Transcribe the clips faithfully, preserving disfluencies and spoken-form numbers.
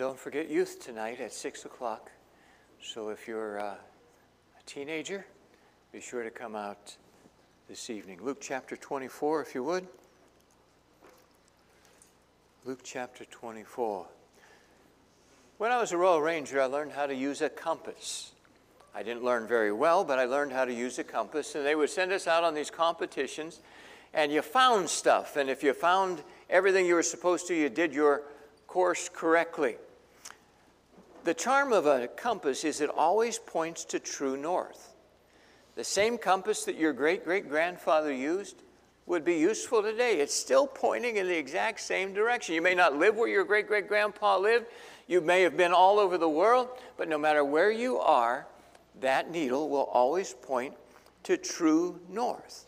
don't forget youth tonight at six o'clock. So if you're uh, a teenager, be sure to come out this evening. Luke chapter twenty-four, if you would. Luke chapter twenty-four. When I was a Royal Ranger, I learned how to use a compass. I didn't learn very well, but I learned how to use a compass. And they would send us out on these competitions, and you found stuff. And if you found everything you were supposed to, you did your course correctly. The charm of a compass is it always points to true north. The same compass that your great-great-grandfather used would be useful today. It's still pointing in the exact same direction. You may not live where your great-great-grandpa lived. You may have been all over the world, but no matter where you are, that needle will always point to true north.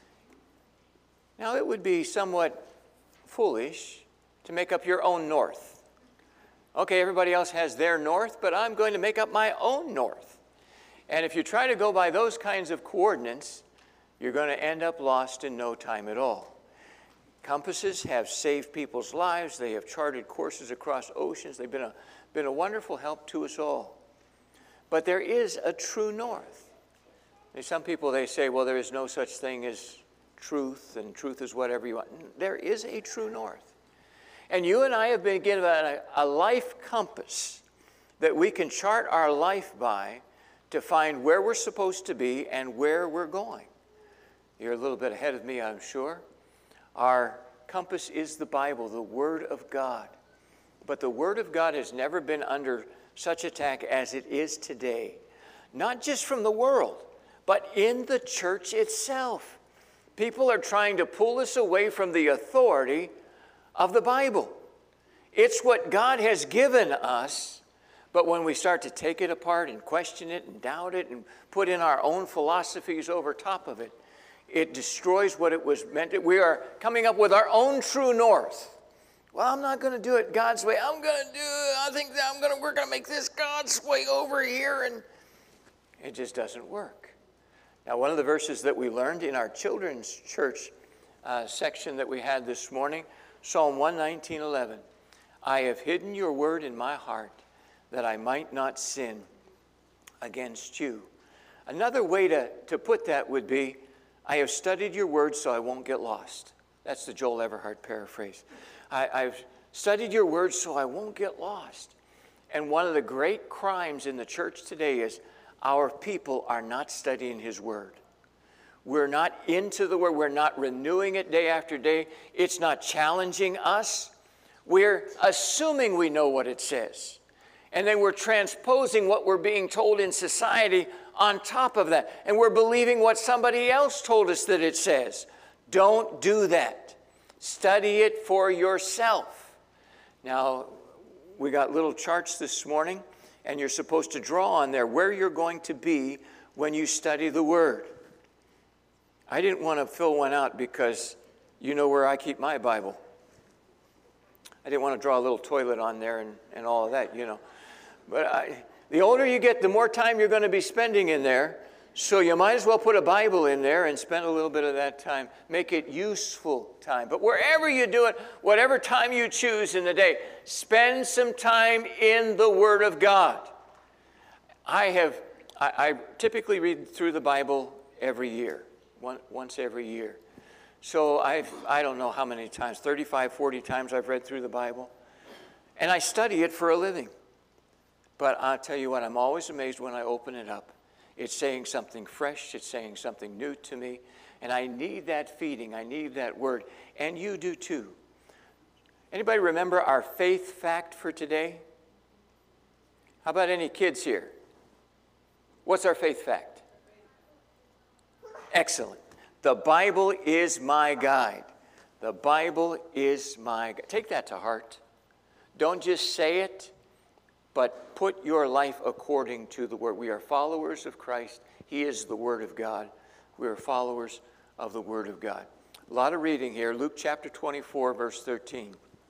Now, it would be somewhat foolish to make up your own north. Okay, everybody else has their north, but I'm going to make up my own north. And if you try to go by those kinds of coordinates, you're going to end up lost in no time at all. Compasses have saved people's lives. They have charted courses across oceans. They've been a, been a wonderful help to us all. But there is a true north. There's some people, they say, well, there is no such thing as truth, and truth is whatever you want. There is a true north. And you and I have been given a, a life compass that we can chart our life by to find where we're supposed to be and where we're going. You're a little bit ahead of me, I'm sure. Our compass is the Bible, the Word of God. But the Word of God has never been under such attack as it is today. Not just from the world, but in the church itself. People are trying to pull us away from the authority of the Bible. It's what God has given us, but when we start to take it apart and question it and doubt it and put in our own philosophies over top of it, it destroys what it was meant to. We are coming up with our own true north. Well, I'm not going to do it God's way. I'm going to do it. I think that I'm going to, we're going to make this God's way over here. And it just doesn't work. Now, one of the verses that we learned in our children's church uh, section that we had this morning, Psalm one nineteen, eleven. I have hidden your word in my heart that I might not sin against you. Another way to, to put that would be, I have studied your word so I won't get lost. That's the Joel Everhart paraphrase. I, I've studied your word so I won't get lost. And one of the great crimes in the church today is our people are not studying his word. We're not into the word. We're not renewing it day after day. It's not challenging us. We're assuming we know what it says. And then we're transposing what we're being told in society on top of that. And we're believing what somebody else told us that it says. Don't do that. Study it for yourself. Now, we got little charts this morning, and you're supposed to draw on there where you're going to be when you study the Word. I didn't want to fill one out because you know where I keep my Bible. I didn't want to draw a little toilet on there and, and all of that, you know. But I, the older you get, the more time you're going to be spending in there. So you might as well put a Bible in there and spend a little bit of that time. Make it useful time. But wherever you do it, whatever time you choose in the day, spend some time in the Word of God. I have, I, I typically read through the Bible every year, one, once every year. So I've, I don't know how many times, thirty-five, forty times I've read through the Bible. And I study it for a living. But I'll tell you what, I'm always amazed when I open it up. It's saying something fresh. It's saying something new to me. And I need that feeding. I need that word. And you do too. Anybody remember our faith fact for today? How about any kids here? What's our faith fact? Excellent. The Bible is my guide. The Bible is my guide. Take that to heart. Don't just say it, but put your life according to the Word. We are followers of Christ. He is the Word of God. We are followers of the Word of God. A lot of reading here. Luke chapter twenty-four, verse thirteen.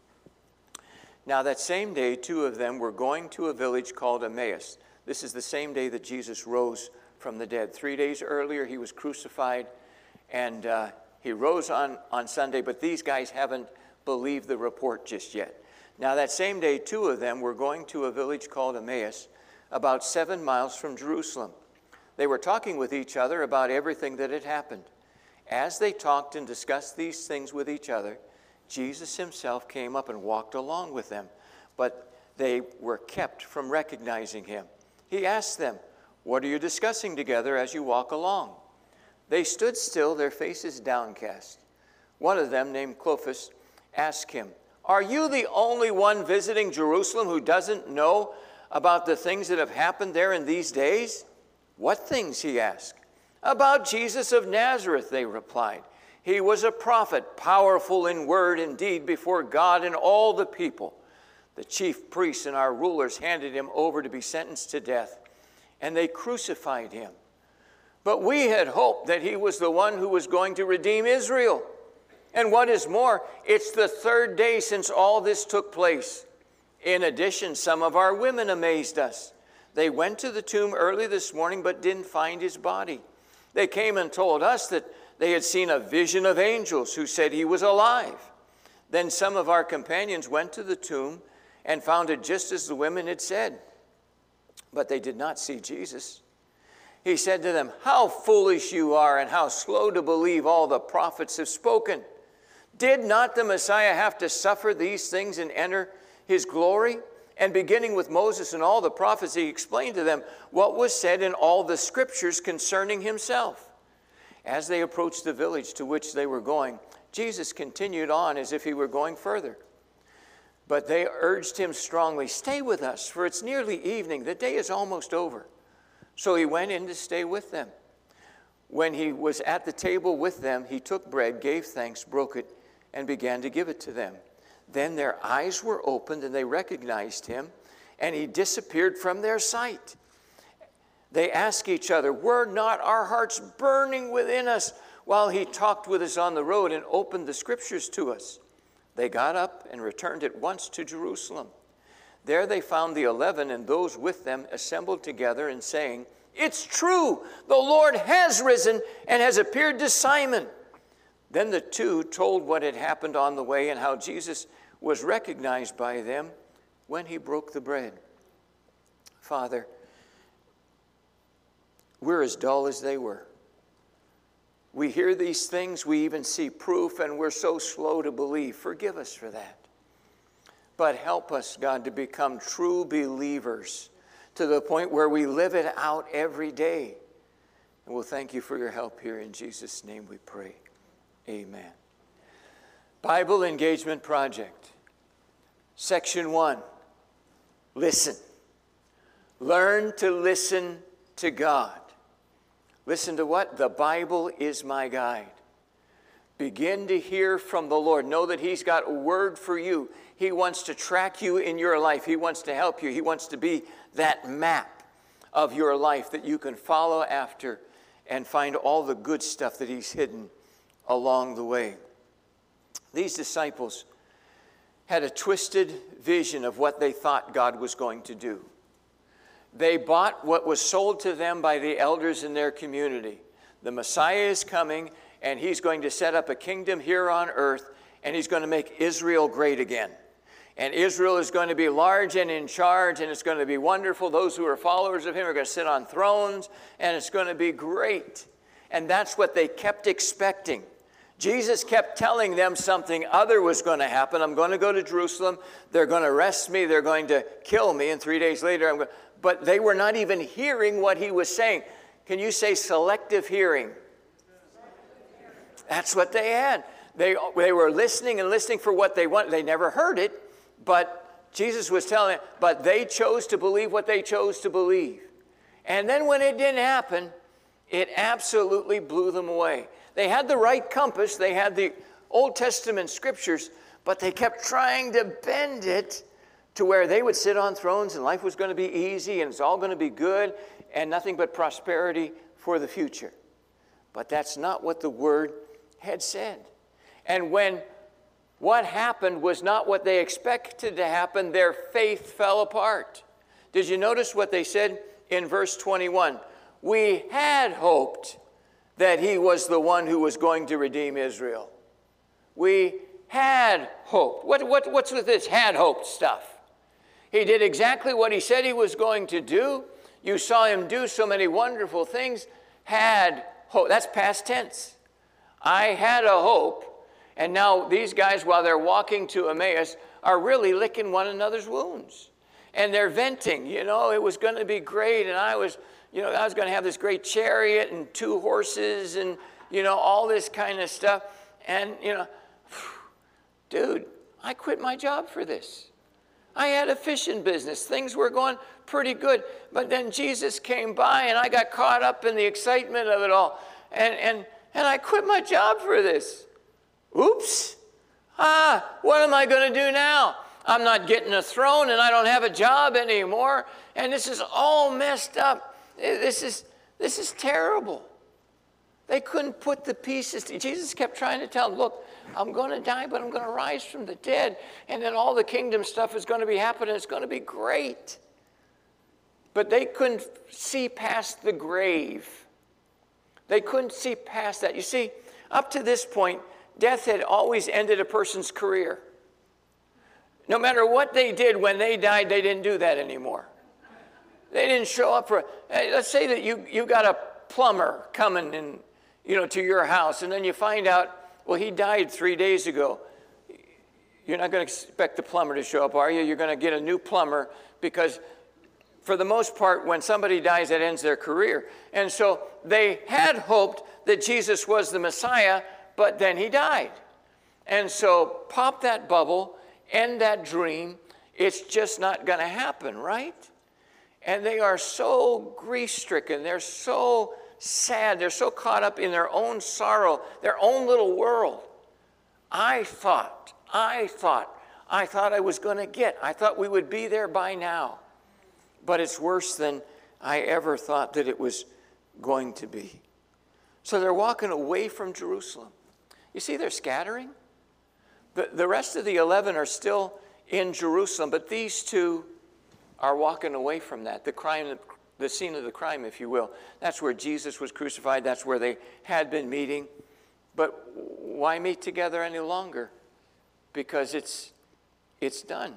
Now that same day, two of them were going to a village called Emmaus. This is the same day that Jesus rose from the dead. Three days earlier, he was crucified, and uh, he rose on, on Sunday, but these guys haven't believed the report just yet. Now that same day, two of them were going to a village called Emmaus, about seven miles from Jerusalem. They were talking with each other about everything that had happened. As they talked and discussed these things with each other, Jesus himself came up and walked along with them, but they were kept from recognizing him. He asked them, "What are you discussing together as you walk along?" They stood still, their faces downcast. One of them, named Clopas, asked him, "Are you the only one visiting Jerusalem who doesn't know about the things that have happened there in these days?" "What things?" he asked. "About Jesus of Nazareth," they replied. "He was a prophet, powerful in word and deed before God and all the people. The chief priests and our rulers handed him over to be sentenced to death, and they crucified him. But we had hoped that he was the one who was going to redeem Israel. And what is more, it's the third day since all this took place. In addition, some of our women amazed us. They went to the tomb early this morning but didn't find his body. They came and told us that they had seen a vision of angels who said he was alive. Then some of our companions went to the tomb and found it just as the women had said. But they did not see Jesus." He said to them, "How foolish you are, and how slow to believe all the prophets have spoken. Did not the Messiah have to suffer these things and enter his glory?" And beginning with Moses and all the prophets, he explained to them what was said in all the scriptures concerning himself. As they approached the village to which they were going, Jesus continued on as if he were going further. But they urged him strongly, "Stay with us, for it's nearly evening. The day is almost over." So he went in to stay with them. When he was at the table with them, he took bread, gave thanks, broke it, and began to give it to them. Then their eyes were opened and they recognized him, and he disappeared from their sight. They asked each other, "Were not our hearts burning within us while he talked with us on the road and opened the scriptures to us?" They got up and returned at once to Jerusalem. There they found the eleven and those with them assembled together and saying, "It's true, the Lord has risen and has appeared to Simon." Then the two told what had happened on the way and how Jesus was recognized by them when he broke the bread. Father, we're as dull as they were. We hear these things, we even see proof, and we're so slow to believe. Forgive us for that. But help us, God, to become true believers to the point where we live it out every day. And we'll thank you for your help here. In Jesus' name we pray. Amen. Bible Engagement Project. Section one. Listen. Learn to listen to God. Listen to what? The Bible is my guide. Begin to hear from the Lord. Know that he's got a word for you. He wants to track you in your life. He wants to help you. He wants to be that map of your life that you can follow after and find all the good stuff that he's hidden along the way. These disciples had a twisted vision of what they thought God was going to do. They bought what was sold to them by the elders in their community. The Messiah is coming, and he's going to set up a kingdom here on earth, and he's going to make Israel great again. And Israel is going to be large and in charge, and it's going to be wonderful. Those who are followers of him are going to sit on thrones, and it's going to be great. And that's what they kept expecting. Jesus kept telling them something other was going to happen. I'm going to go to Jerusalem. They're going to arrest me. They're going to kill me. And three days later, I'm going to... But they were not even hearing what he was saying. Can you say selective hearing? That's what they had. They, they were listening and listening for what they wanted. They never heard it, but Jesus was telling them, but they chose to believe what they chose to believe. And then when it didn't happen, it absolutely blew them away. They had the right compass. They had the Old Testament scriptures, but they kept trying to bend it to where they would sit on thrones and life was going to be easy and it's all going to be good and nothing but prosperity for the future. But that's not what the Word had said. And when what happened was not what they expected to happen, their faith fell apart. Did you notice what they said in verse twenty-one? We had hoped that he was the one who was going to redeem Israel. We had hoped. What, what, what's with this had hoped stuff? He did exactly what he said he was going to do. You saw him do so many wonderful things. Had hope. That's past tense. I had a hope. And now these guys, while they're walking to Emmaus, are really licking one another's wounds. And they're venting. You know, it was going to be great. And I was, you know, I was going to have this great chariot and two horses and, you know, all this kind of stuff. And, you know, dude, I quit my job for this. I had a fishing business. Things were going pretty good. But then Jesus came by and I got caught up in the excitement of it all. And, and, and I quit my job for this. Oops. Ah, what am I going to do now? I'm not getting a throne and I don't have a job anymore. And this is all messed up. This is, this is terrible. They couldn't put the pieces. Jesus kept trying to tell them, look, I'm going to die, but I'm going to rise from the dead. And then all the kingdom stuff is going to be happening. It's going to be great. But they couldn't see past the grave. They couldn't see past that. You see, up to this point, death had always ended a person's career. No matter what they did when they died, they didn't do that anymore. They didn't show up for, hey, let's say that you, you got a plumber coming in, you know, to your house, and then you find out, well, he died three days ago. You're not going to expect the plumber to show up, are you? You're going to get a new plumber because for the most part, when somebody dies, that ends their career. And so they had hoped that Jesus was the Messiah, but then he died. And so pop that bubble, end that dream. It's just not going to happen, right? And they are so grief-stricken. They're so sad. They're so caught up in their own sorrow, their own little world. I thought, I thought, I thought I was going to get. I thought we would be there by now. But it's worse than I ever thought that it was going to be. So they're walking away from Jerusalem. You see, they're scattering. The, the rest of the eleven are still in Jerusalem, but these two are walking away from that, the crime, the scene of the crime, if you will. That's where Jesus was crucified. That's where they had been meeting. But why meet together any longer? Because it's, it's done.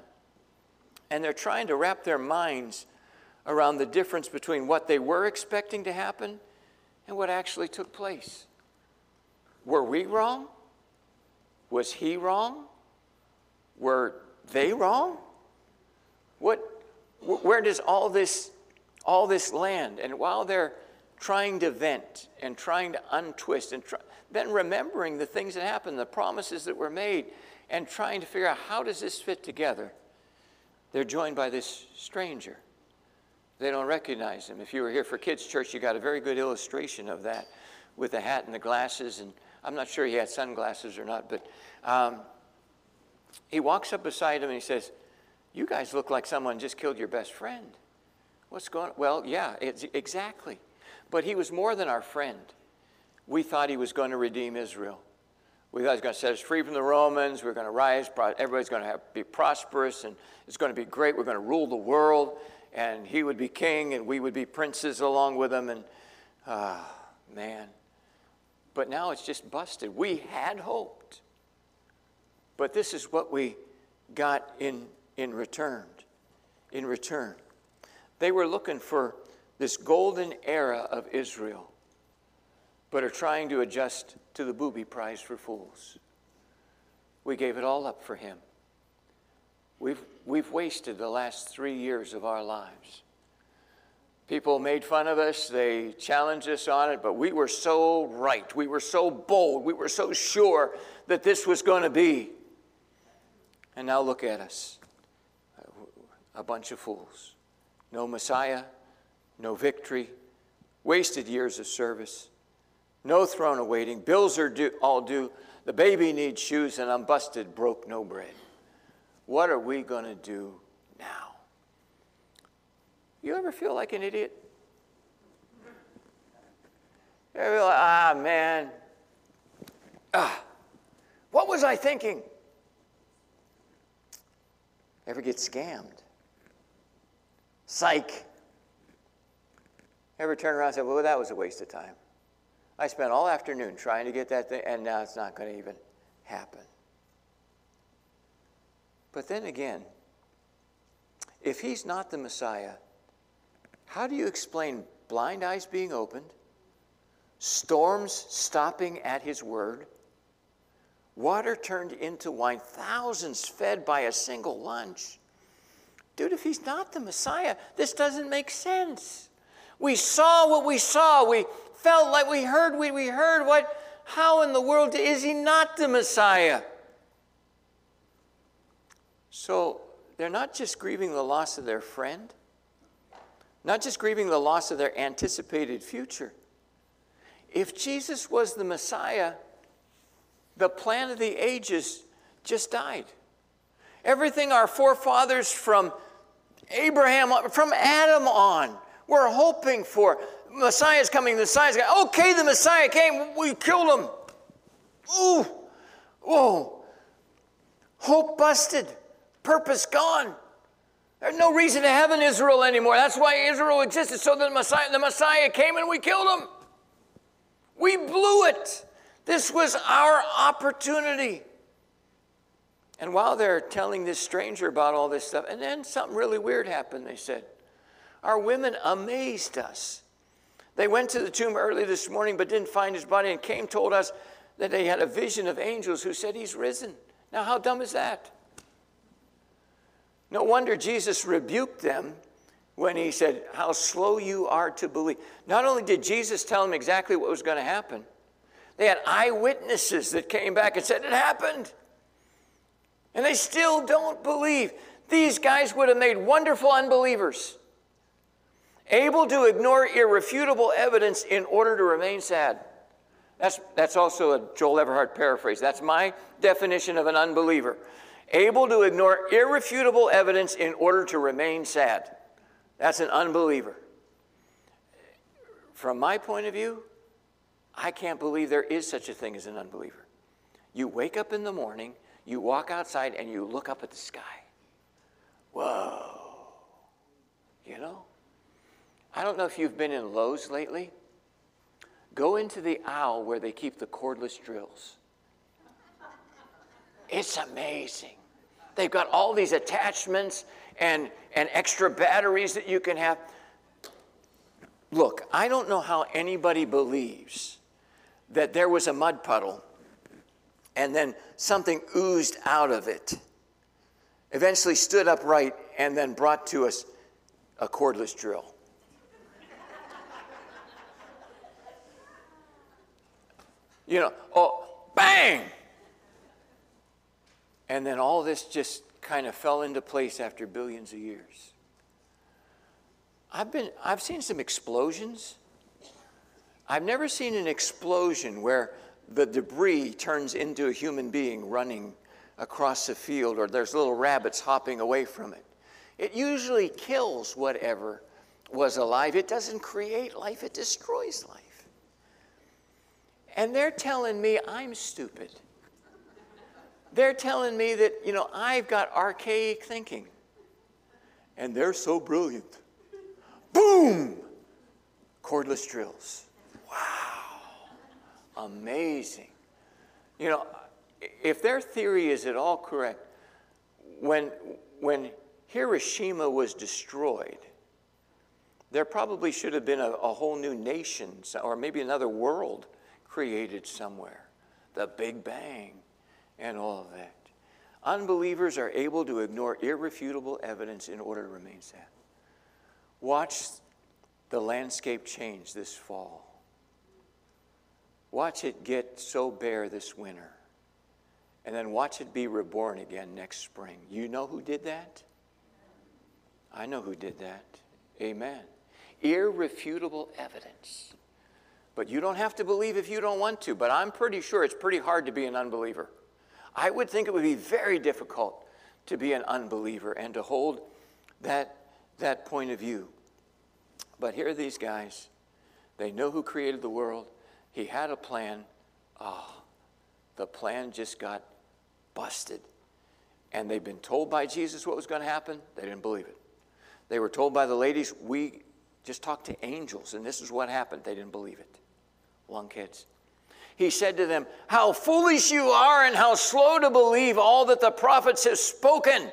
And they're trying to wrap their minds around the difference between what they were expecting to happen and what actually took place. Were we wrong? Was he wrong? Were they wrong? What, where does all this, all this land? And while they're trying to vent and trying to untwist and try, then remembering the things that happened, the promises that were made, and trying to figure out how does this fit together, they're joined by this stranger. They don't recognize him. If you were here for kids' church, you got a very good illustration of that with the hat and the glasses. And I'm not sure he had sunglasses or not, but um, he walks up beside him and he says, you guys look like someone just killed your best friend. What's going on? Well, yeah, it's, exactly. But he was more than our friend. We thought he was going to redeem Israel. We thought he was going to set us free from the Romans. We were going to rise. Everybody's going to have, be prosperous, and it's going to be great. We're going to rule the world, and he would be king, and we would be princes along with him. And, ah, uh, man. But now it's just busted. We had hoped. But this is what we got in, in return. In return. They were looking for this golden era of Israel, but are trying to adjust to the booby prize for fools. We gave it all up for him. We've, we've wasted the last three years of our lives. People made fun of us. They challenged us on it, but we were so right. We were so bold. We were so sure that this was going to be. And now look at us. A bunch of fools. No Messiah, no victory, wasted years of service, no throne awaiting, bills are due, all due, the baby needs shoes, and I'm busted, broke, no bread. What are we going to do now? You ever feel like an idiot? You ever feel like, ah, man, ah, what was I thinking? Ever get scammed? Psych. Ever turn around and say, well, that was a waste of time. I spent all afternoon trying to get that thing, and now it's not going to even happen. But then again, if he's not the Messiah, how do you explain blind eyes being opened, storms stopping at his word, water turned into wine, thousands fed by a single lunch? Dude, if he's not the Messiah, this doesn't make sense. We saw what we saw. We felt like we heard what we heard. What? How in the world is he not the Messiah? So they're not just grieving the loss of their friend, not just grieving the loss of their anticipated future. If Jesus was the Messiah, the plan of the ages just died. Everything our forefathers from Abraham, from Adam on, were hoping for. Messiah's coming, the Messiah's coming. Okay, the Messiah came, we killed him. Ooh, whoa. Hope busted, purpose gone. There's no reason to have an Israel anymore. That's why Israel existed, so the Messiah, the Messiah came and we killed him. We blew it. This was our opportunity. And while they're telling this stranger about all this stuff, and then something really weird happened, they said. Our women amazed us. They went to the tomb early this morning but didn't find his body, and came told us that they had a vision of angels who said he's risen. Now, how dumb is that? No wonder Jesus rebuked them when he said, how slow you are to believe. Not only did Jesus tell them exactly what was going to happen, they had eyewitnesses that came back and said it happened. And they still don't believe. These guys would have made wonderful unbelievers, able to ignore irrefutable evidence in order to remain sad. That's, that's also a Joel Everhart paraphrase. That's my definition of an unbeliever. Able to ignore irrefutable evidence in order to remain sad. That's an unbeliever. From my point of view, I can't believe there is such a thing as an unbeliever. You wake up in the morning, you walk outside, and you look up at the sky. Whoa. You know? I don't know if you've been in Lowe's lately. Go into the aisle where they keep the cordless drills. It's amazing. They've got all these attachments and, and extra batteries that you can have. Look, I don't know how anybody believes that there was a mud puddle and then something oozed out of it, eventually stood upright, and then brought to us a cordless drill. You know, oh, bang! And then all this just kind of fell into place after billions of years. I've been, I've seen some explosions. I've never seen an explosion where the debris turns into a human being running across a field, or there's little rabbits hopping away from it. It usually kills whatever was alive. It doesn't create life, it destroys life. And they're telling me I'm stupid. They're telling me that, you know, I've got archaic thinking. And they're so brilliant. Boom! Cordless drills. Wow. Amazing. You know, if their theory is at all correct, when, when Hiroshima was destroyed, there probably should have been a, a whole new nation, or maybe another world created somewhere. The Big Bang and all of that. Unbelievers are able to ignore irrefutable evidence in order to remain sad. Watch the landscape change this fall. Watch it get so bare this winter. And then watch it be reborn again next spring. You know who did that? I know who did that. Amen. Irrefutable evidence. But you don't have to believe if you don't want to. But I'm pretty sure it's pretty hard to be an unbeliever. I would think it would be very difficult to be an unbeliever and to hold that, that point of view. But here are these guys. They know who created the world. He had a plan. Ah, oh, the plan just got busted. And they've been told by Jesus what was going to happen. They didn't believe it. They were told by the ladies, we just talked to angels, and this is what happened. They didn't believe it. Lung kids. he said to them, "How foolish you are and how slow to believe all that the prophets have spoken.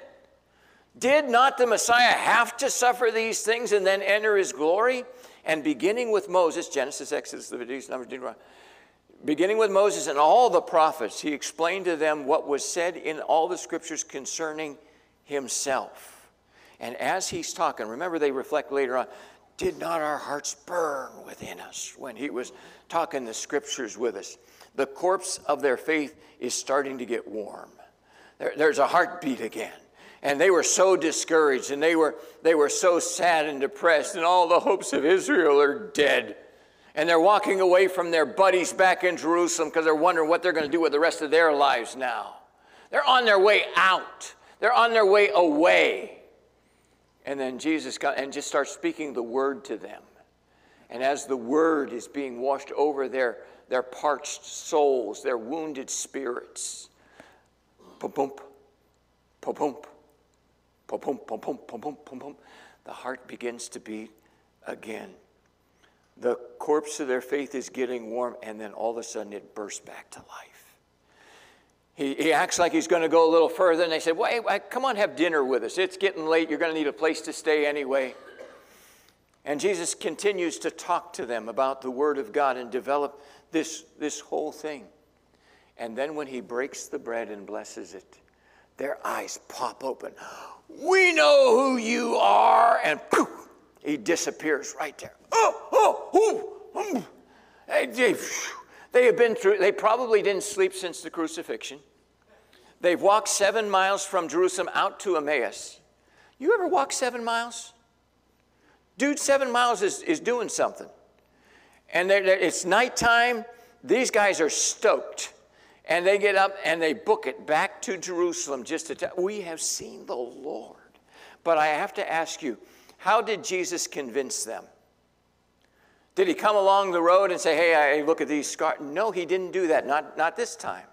Did not the Messiah have to suffer these things and then enter his glory?" And beginning with Moses, Genesis, Exodus, Leviticus, Numbers, Deuteronomy, beginning with Moses and all the prophets, he explained to them what was said in all the scriptures concerning himself. And as he's talking, remember they reflect later on, did not our hearts burn within us when he was talking the scriptures with us? The corpse of their faith is starting to get warm. There, there's a heartbeat again. And they were so discouraged, and they were, they were so sad and depressed, and all the hopes of Israel are dead. And they're walking away from their buddies back in Jerusalem because they're wondering what they're going to do with the rest of their lives now. They're on their way out. They're on their way away. And then Jesus got, and just starts speaking the word to them. And as the word is being washed over their, their parched souls, their wounded spirits, pa-boom, pa-boom, pa-boom, pa-boom, pa-boom, pa-boom, the heart begins to beat again. The corpse of their faith is getting warm, and then all of a sudden it bursts back to life. He, he acts like he's going to go a little further, and they said, well, hey, come on, have dinner with us. It's getting late. You're going to need a place to stay anyway. And Jesus continues to talk to them about the Word of God and develop this, this whole thing. And then when he breaks the bread and blesses it, their eyes pop open. We know who you are. And poof, he disappears right there. Oh, oh, oh. They, they, they have been through, they probably didn't sleep since the crucifixion. They've walked seven miles from Jerusalem out to Emmaus. You ever walk seven miles? Dude, seven miles is, is doing something. And they're, they're, it's nighttime. These guys are stoked. And they get up and they book it back to Jerusalem just to tell, we have seen the Lord. But I have to ask you, how did Jesus convince them? Did he come along the road and say, hey, I look at these scars? No, he didn't do that, not, not this time.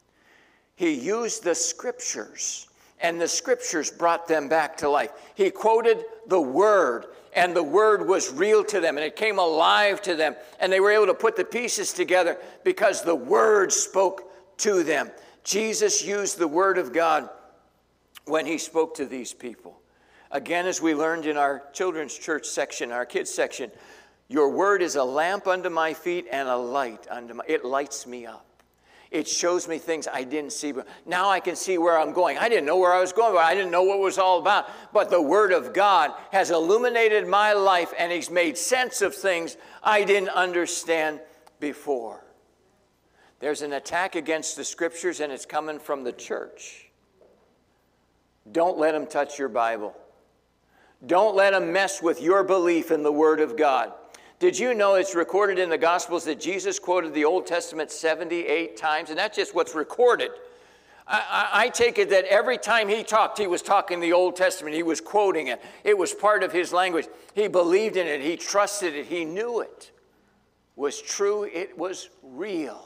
He used the scriptures, and the scriptures brought them back to life. He quoted the word, and the word was real to them, and it came alive to them, and they were able to put the pieces together because the word spoke to them. Jesus used the word of God when he spoke to these people. Again, as we learned in our children's church section, our kids section, your word is a lamp unto my feet and a light unto my, it lights me up. It shows me things I didn't see. But now I can see where I'm going. I didn't know where I was going. I didn't know what it was all about. But the word of God has illuminated my life, and he's made sense of things I didn't understand before. There's an attack against the scriptures, and it's coming from the church. Don't let them touch your Bible. Don't let them mess with your belief in the Word of God. Did you know it's recorded in the Gospels that Jesus quoted the Old Testament seventy-eight times? And that's just what's recorded. I, I, I take it that every time he talked, he was talking the Old Testament. He was quoting it. It was part of his language. He believed in it. He trusted it. He knew it was true. It was real.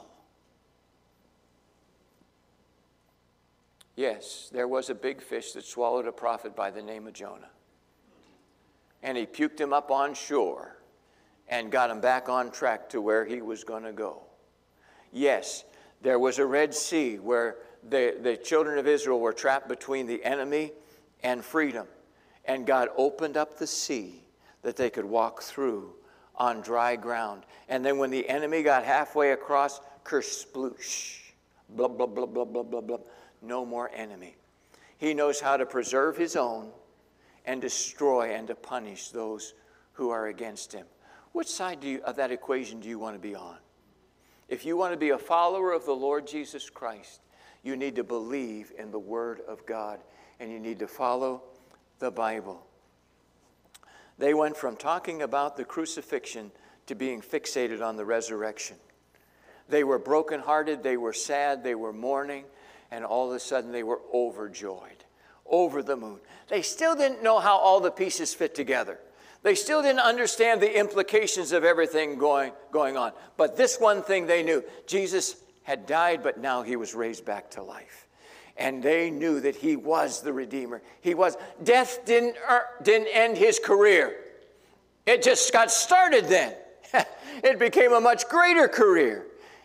Yes, there was a big fish that swallowed a prophet by the name of Jonah. And he puked him up on shore and got him back on track to where he was going to go. Yes, there was a Red Sea where the, the children of Israel were trapped between the enemy and freedom. And God opened up the sea that they could walk through on dry ground. And then when the enemy got halfway across, kersploosh, blah, blah, blah, blah, blah, blah, blah. No more enemy. He knows how to preserve his own and destroy and to punish those who are against him. Which side do you, of that equation do you want to be on? If you want to be a follower of the Lord Jesus Christ, you need to believe in the Word of God, and you need to follow the Bible. They went from talking about the crucifixion to being fixated on the resurrection. They were brokenhearted, they were sad, they were mourning, and all of a sudden they were overjoyed, over the moon. They still didn't know how all the pieces fit together. They still didn't understand the implications of everything going, going on. But this one thing they knew, Jesus had died, but now he was raised back to life. And they knew that he was the Redeemer. He was. Death didn't, er, didn't end his career. It just got started then. It became a much greater career.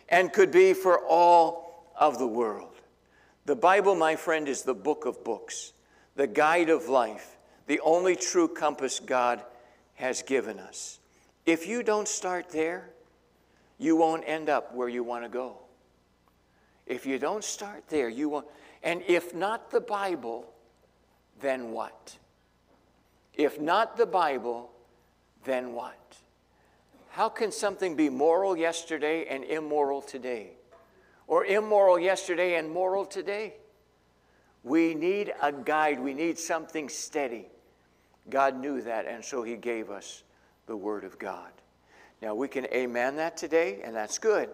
and could be for all of the world. The Bible, my friend, is the book of books, the guide of life, the only true compass God has given us. If you don't start there, you won't end up where you want to go. If you don't start there, you won't. And if not the Bible, then what? If not the Bible, then what? How can something be moral yesterday and immoral today? Or immoral yesterday and moral today? We need a guide. We need something steady. God knew that, and so he gave us the Word of God. Now, we can amen that today, and that's good.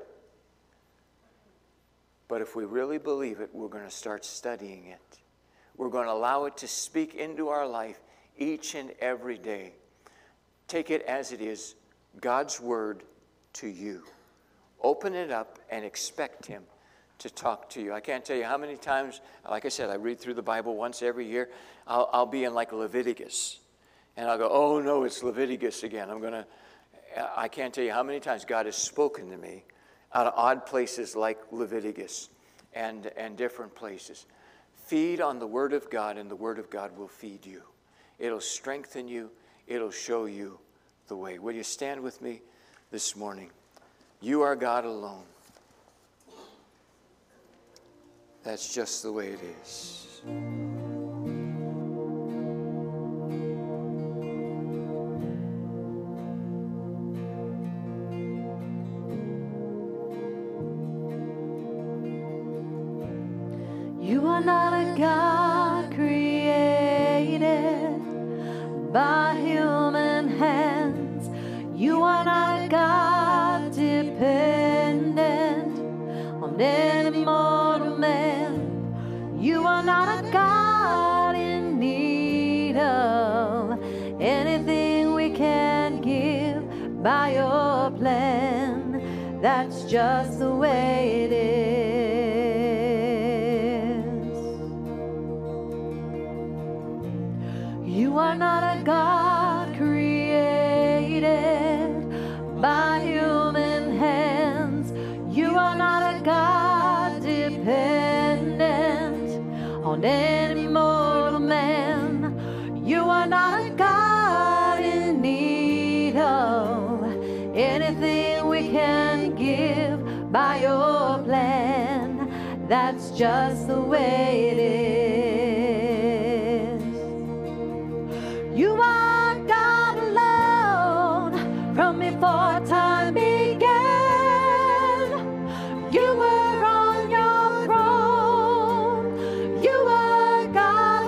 But if we really believe it, we're going to start studying it. We're going to allow it to speak into our life each and every day. Take it as it is, God's Word to you. Open it up and expect him to talk to you. I can't tell you how many times, like I said, I read through the Bible once every year. I'll, I'll be in like Leviticus, and I'll go, oh no, it's Leviticus again. I'm going to, I can't tell you how many times God has spoken to me out of odd places like Leviticus and, and different places. Feed on the Word of God, and the Word of God will feed you. It'll strengthen you. It'll show you the way. Will you stand with me this morning? You are God alone. That's just the way it is. You are not a God created by human hands. You are not a God dependent on any mortal man. You are not a God in need of anything we can give by your plan. That's just the way it is. You are not a God created by human hands. You are not a God dependent on any mortal man. You are not a God in need of anything we can give by your plan. That's just the way it is. You are God alone from before time began. You were on your throne. You are God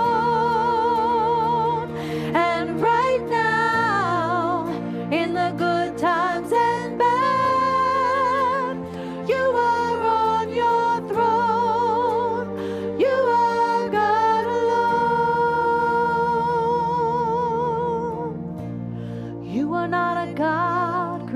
alone. And right now, in the good times and bad, you are on your throne. You are God alone. You are not a God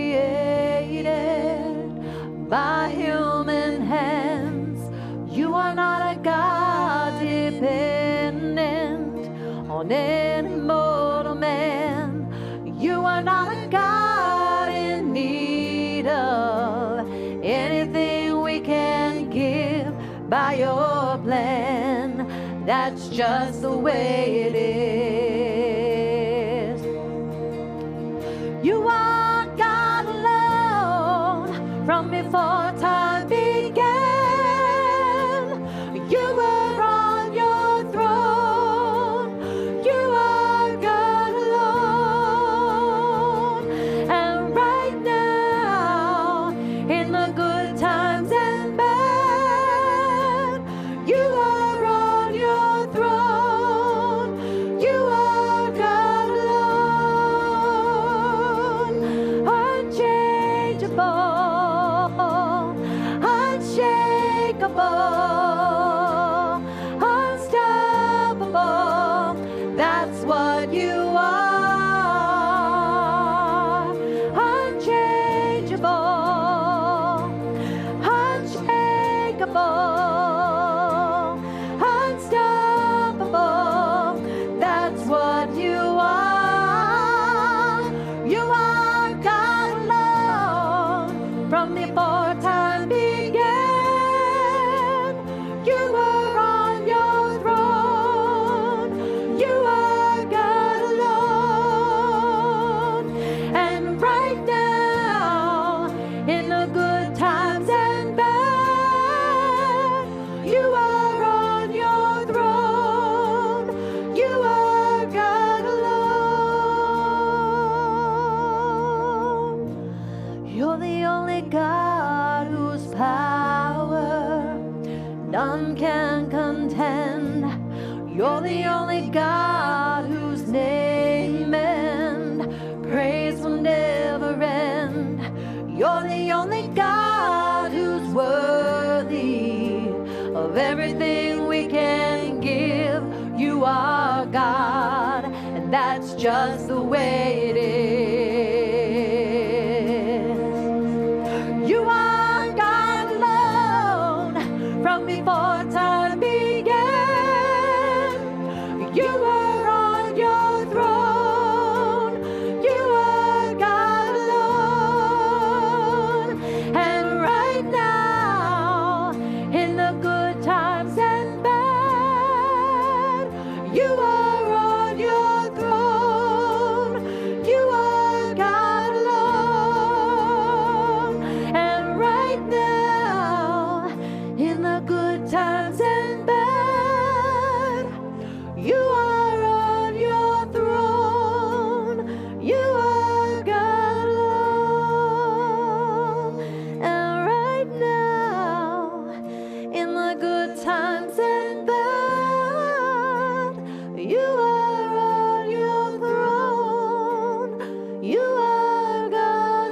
created by human hands. You are not a God dependent on any mortal man. You are not a God in need of anything we can give by your plan. That's just the way it is. You are God alone from before time began. You were on your throne. You are God alone. And right now, in the good times and bad, you are on your throne. You are God alone. Unchangeable, unshakable, unstoppable. That's what you are. Unchangeable, unshakable, unstoppable. That's what you are. You are God alone from before of everything we can give. You are God, and that's just the way it is. You are God alone from before time began. You are on your throne. You are God alone. And right now, in the good times and bad, you are on your throne. You are God alone. And right now, in the good times and bad, you are on your throne. You are God alone. And right now, in the good times and bad, you are on your throne. You are God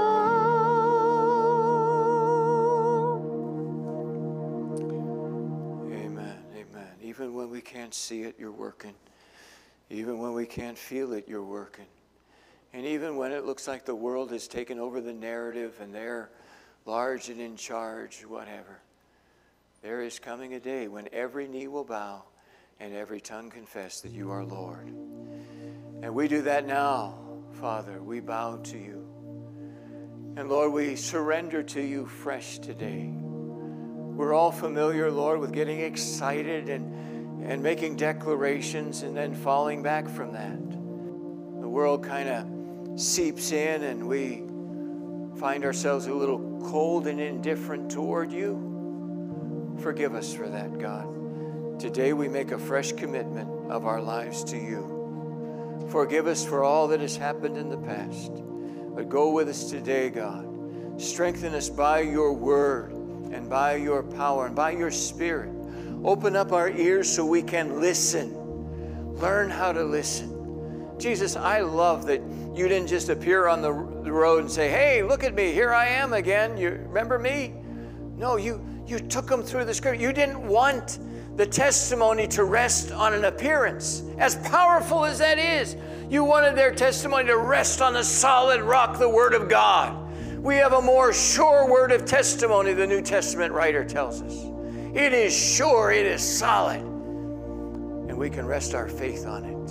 alone. Amen, amen. Even when we can't see it, you're working. Even when we can't feel it, you're working. And even when it looks like the world has taken over the narrative and they're large and in charge, whatever, there is coming a day when every knee will bow and every tongue confess that you are Lord. And we do that now, Father. We bow to you. And Lord, we surrender to you fresh today. We're all familiar, Lord, with getting excited and, and making declarations and then falling back from that. The world kind of seeps in and we find ourselves a little cold and indifferent toward you. Forgive us for that, God. Today we make a fresh commitment of our lives to you. Forgive us for all that has happened in the past. But go with us today, God. Strengthen us by your word and by your power and by your spirit. Open up our ears so we can listen. Learn how to listen. Jesus, I love that you didn't just appear on the road and say, hey, look at me, here I am again. You remember me? No, you, you took them through the scripture. You didn't want the testimony to rest on an appearance. As powerful as that is, you wanted their testimony to rest on the solid rock, the Word of God. We have a more sure word of testimony, the New Testament writer tells us. It is sure, it is solid, and we can rest our faith on it.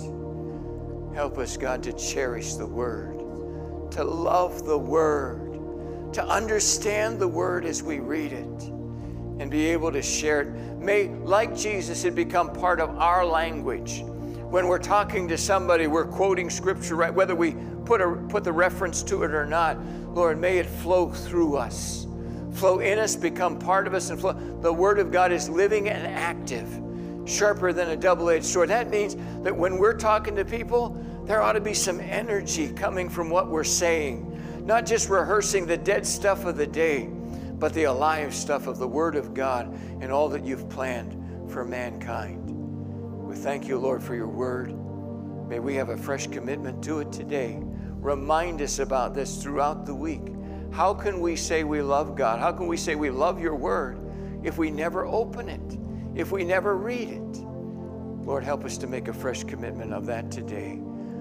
Help us, God, to cherish the Word, to love the Word, to understand the Word as we read it, and be able to share it. May, like Jesus, it become part of our language. When we're talking to somebody, we're quoting Scripture, right? Whether we put a put the reference to it or not, Lord, may it flow through us, flow in us, become part of us, and flow. The Word of God is living and active, sharper than a double-edged sword. That means that when we're talking to people, there ought to be some energy coming from what we're saying, not just rehearsing the dead stuff of the day, but the alive stuff of the Word of God and all that you've planned for mankind. We thank you, Lord, for your Word. May we have a fresh commitment to it today. Remind us about this throughout the week. How can we say we love God? How can we say we love your Word if we never open it, if we never read it? Lord, help us to make a fresh commitment of that today.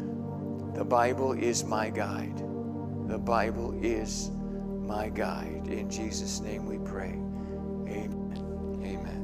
The Bible is my guide. The Bible is my guide. In Jesus' name we pray. Amen. Amen.